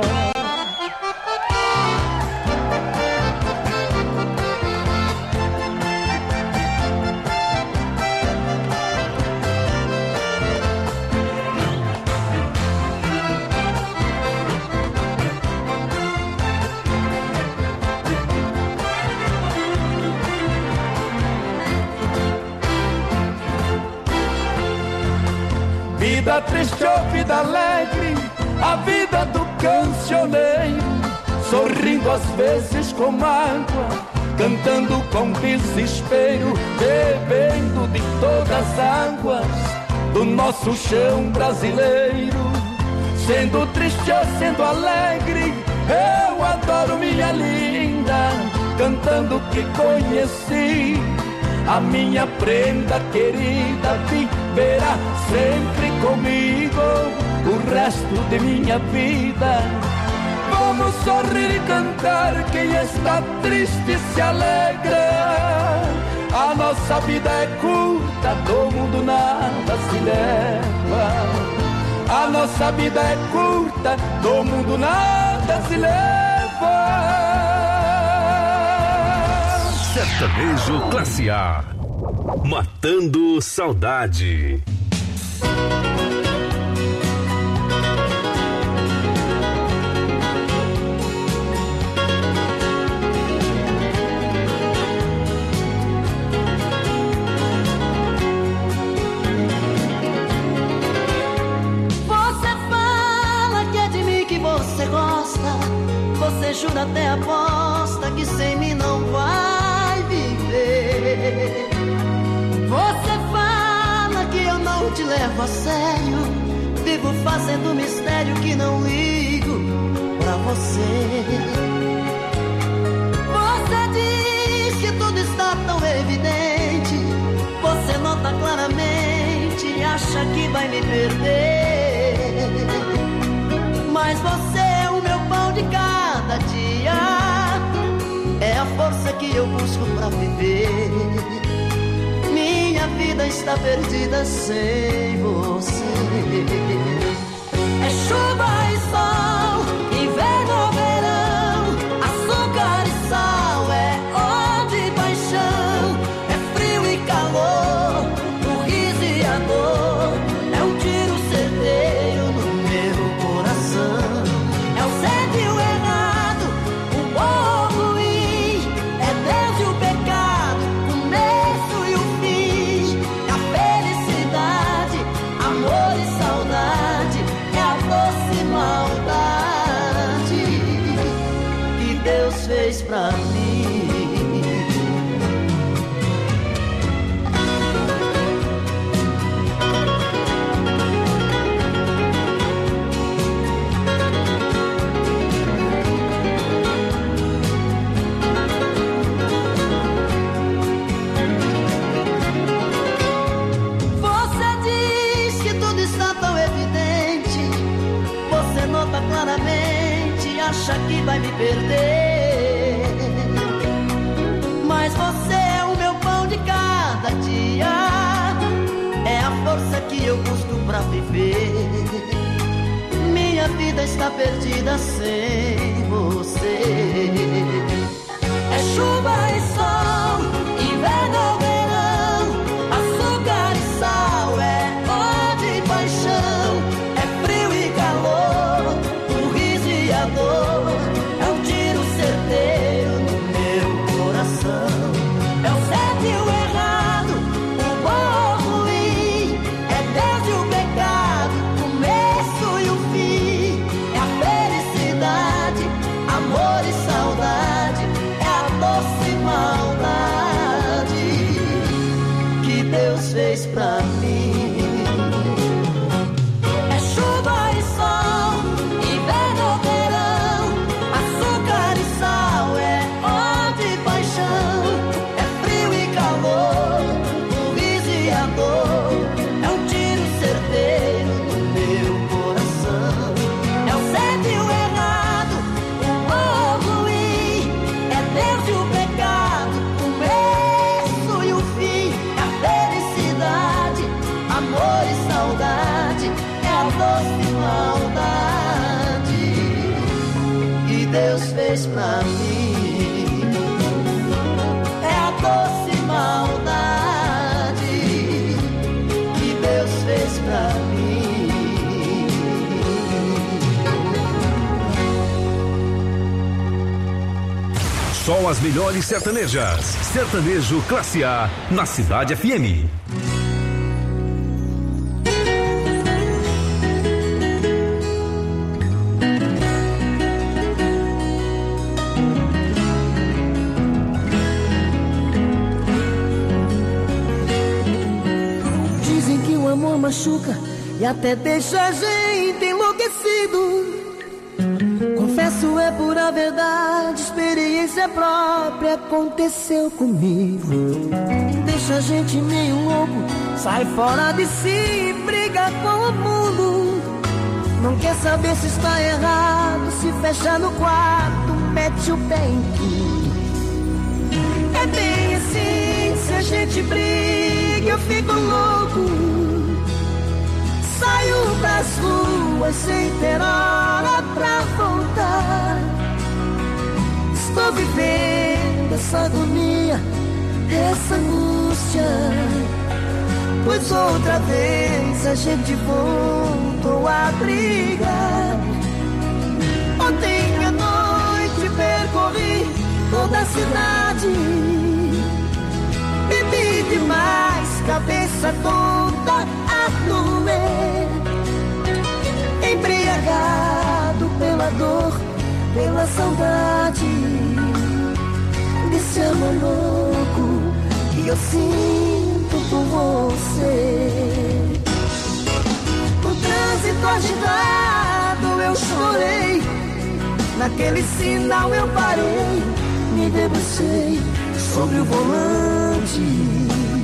Vida triste ou vida alegre, a vida do cancioneiro, sorrindo às vezes com mágoa, cantando com desespero, bebendo de todas as águas do nosso chão brasileiro. Sendo triste ou sendo alegre, eu adoro minha linda, cantando que conheci. A minha prenda querida viverá sempre comigo o resto de minha vida. Vamos sorrir e cantar, quem está triste se alegra. A nossa vida é curta, do mundo nada se leva. A nossa vida é curta, do mundo nada se leva. Sertanejo Classe A, matando saudade. Você fala que é de mim que você gosta, você jura até aposta que sem mim não vai. Você fala que eu não te levo a sério, vivo fazendo mistério que não ligo pra você. Você diz que tudo está tão evidente, você nota claramente, acha que vai me perder. Mas você é o meu pão de cada dia, é a força que eu busco pra viver. Minha vida está perdida sem você. É chuva e sol, inverno ou verão, açúcar e sal, é ódio e paixão, é frio e calor, o riso e a dor, é um tiro certeiro no meu coração. É o certo e o errado, o bom ou o ruim, é Deus e o pecado, o começo e o fim, é a felicidade, amor e saudade, é a doce maldade que Deus fez pra mim. Claramente acha que vai me perder, mas você é o meu pão de cada dia, é a força que eu busco pra viver. Minha vida está perdida sem você. É chuva e sol, inverno ou verão, açúcar e sal, é ódio e paixão, é frio e calor, é um tiro certeiro no meu coração. É o certo e o errado, o bom ou o ruim, a doce maldade que Deus fez pra mim. É a doce maldade que Deus fez pra mim. Só as melhores sertanejas. Sertanejo Classe A na Cidade FM. Dizem que o amor machuca e até deixa a gente enlouquecido. Confesso, é pura verdade, experiência própria aconteceu comigo. Deixa a gente meio louco, sai fora de si, briga com o mundo. Não quer saber se está errado, se fecha no quarto, mete o pé em tudo. É bem assim, se a gente briga, eu fico louco. Saio pras ruas sem ter hora pra voltar. Estou vivendo essa agonia, essa angústia, pois outra vez a gente voltou a brigar. Ontem à noite percorri toda a cidade, bebi demais, cabeça toda a doer, embriagado pela dor, pela saudade desse amor louco que eu sinto por você. No trânsito agitado eu chorei, naquele sinal eu parei, me debrucei sobre o volante.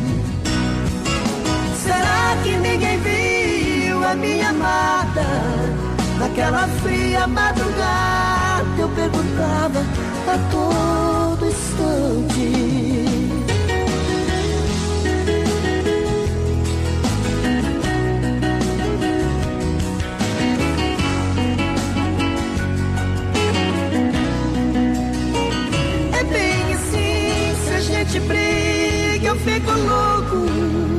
Será que ninguém viu a minha amada? Naquela fria madrugada eu perguntava a todo instante. É bem assim, se a gente briga eu fico louco.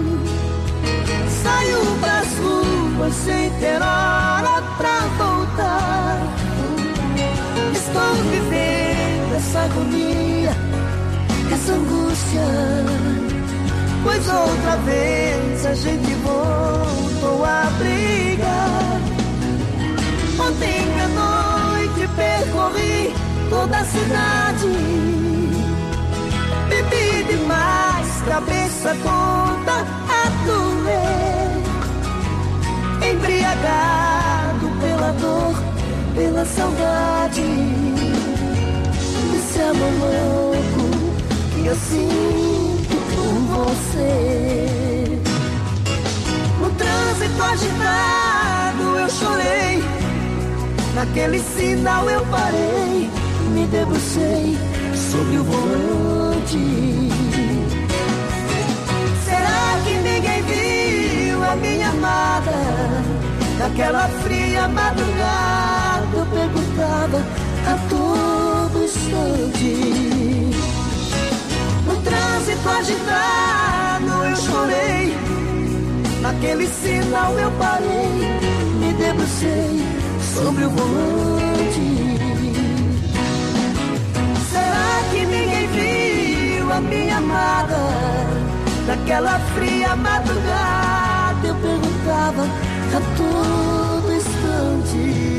Saio pras ruas sem ter hora pra voltar. Estou vivendo essa agonia, essa angústia, pois outra vez a gente voltou a brigar. Ontem à noite percorri toda a cidade, bebi demais, cabeça toda a doer, embriagado pela dor, pela saudade desse amor louco que eu sinto por você. No trânsito agitado eu chorei, naquele sinal eu parei, me debrucei sobre o volante. Será que ninguém viu a minha amada? Naquela fria madrugada eu perguntava a todo instante. No trânsito agitado eu chorei, naquele sinal eu parei, me debrucei sobre o volante. Será que ninguém viu a minha amada? Naquela fria madrugada eu perguntava a todo instante.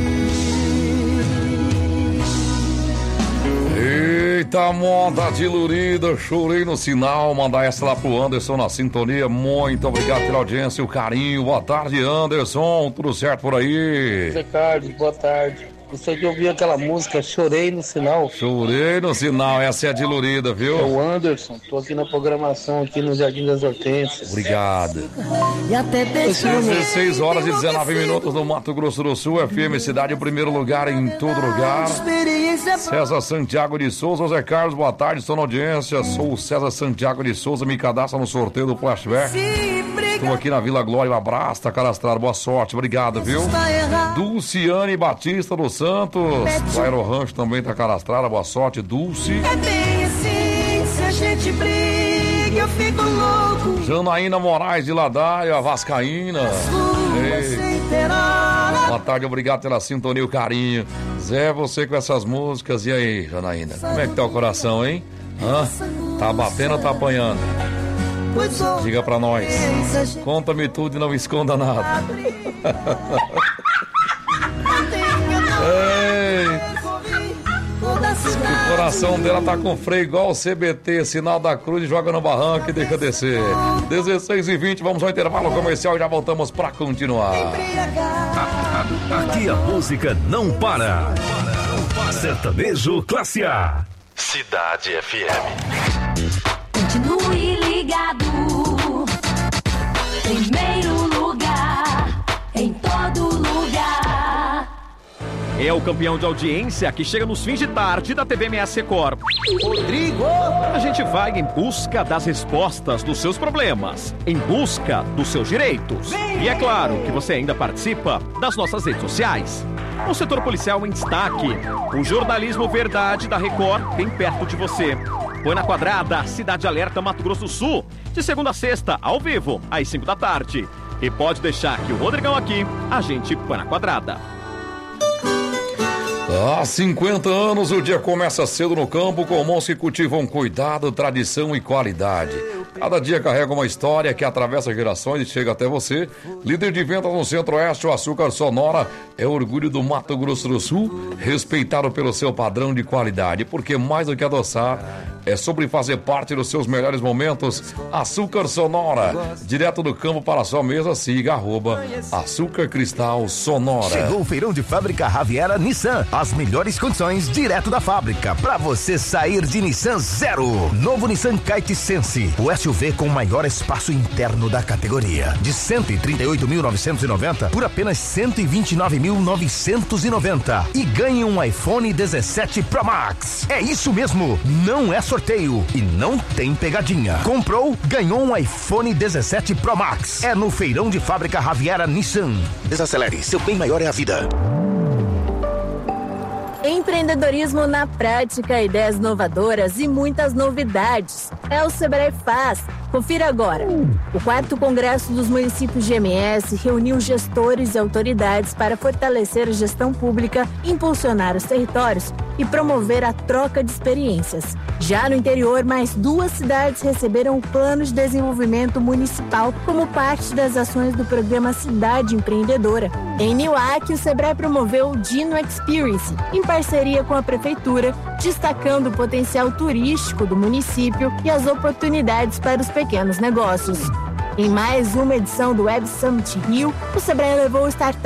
Eita, moda dilurida, chorei no sinal. Mandar essa lá pro Anderson na sintonia. Muito obrigado pela audiência e o carinho. Boa tarde, Anderson. Tudo certo por aí? Zé Carlos, boa tarde. Gostaria de ouvir aquela música Chorei no Sinal. Chorei no Sinal, essa é a dilurida, viu? É o Anderson, tô aqui na programação aqui no Jardim das Hortênsias. Obrigado. E até 16 horas e 19 minutos no Mato Grosso do Sul, FM Cidade, em primeiro lugar em todo lugar. César Santiago de Souza, Zé Carlos, boa tarde, estou na audiência. Sou o César Santiago de Souza, me cadastra no sorteio do Flashback. Estou aqui na Vila Glória, um abraço, tá cadastrado, boa sorte, obrigado, viu? Dulciane Batista dos Santos, o Aerorancho também tá cadastrada, boa sorte, Dulce. É bem assim, se a gente briga, eu fico louco. Janaína Moraes de Ladaia, Vascaína. Ei. Boa tarde, obrigado pela sintonia e o carinho. Zé, você com essas músicas, e aí, Janaína? Como é que tá o coração, hein? Hã? Tá batendo ou tá apanhando? Diga pra nós. Conta-me tudo e não esconda nada. Ei. O coração dela tá com freio igual o CBT, sinal da cruz, e joga no barranco e deixa descer. 16h20, vamos ao intervalo comercial e já voltamos pra continuar. Aqui a música não para. Sertanejo Classe A. Cidade FM. Continue ligado. Primeiro lugar, em todo lugar. É o campeão de audiência que chega nos fins de tarde da TV MS Record. Rodrigo! A gente vai em busca das respostas dos seus problemas, em busca dos seus direitos. E é claro que você ainda participa das nossas redes sociais. O setor policial em destaque. O jornalismo verdade da Record bem perto de você. Põe na Quadrada, Cidade Alerta, Mato Grosso do Sul. De segunda a sexta, ao vivo, às 5 da tarde. E pode deixar que o Rodrigão aqui, a gente põe na Quadrada. Há 50 anos o dia começa cedo no campo com mãos que cultivam cuidado, tradição e qualidade. Cada dia carrega uma história que atravessa gerações e chega até você. Líder de vendas no Centro-Oeste, o Açúcar Sonora é orgulho do Mato Grosso do Sul, respeitado pelo seu padrão de qualidade, porque mais do que adoçar, é sobre fazer parte dos seus melhores momentos. Açúcar Sonora, direto do campo para a sua mesa, siga @Açúcar Cristal Sonora. Chegou o feirão de fábrica Raviera Nissan. As melhores condições direto da fábrica para você sair de Nissan zero. Novo Nissan Kite Sense, o SUV com o maior espaço interno da categoria. De 138.990 por apenas 129.990. E ganhe um iPhone 17 Pro Max. É isso mesmo, não é sorteio e não tem pegadinha. Comprou, ganhou um iPhone 17 Pro Max. É no feirão de fábrica Raviera Nissan. Desacelere, seu bem maior é a vida. Empreendedorismo na prática, ideias inovadoras e muitas novidades. É o Sebrae Faz. Confira agora. O 4º Congresso dos Municípios de MS reuniu gestores e autoridades para fortalecer a gestão pública, impulsionar os territórios e promover a troca de experiências. Já no interior, mais 2 cidades receberam o Plano de Desenvolvimento Municipal como parte das ações do programa Cidade Empreendedora. Em Niuaque, o Sebrae promoveu o Dino Experience, em parceria com a Prefeitura, destacando o potencial turístico do município e as oportunidades para os pequenos negócios. Em mais uma edição do Web Summit Rio, o Sebrae levou o startup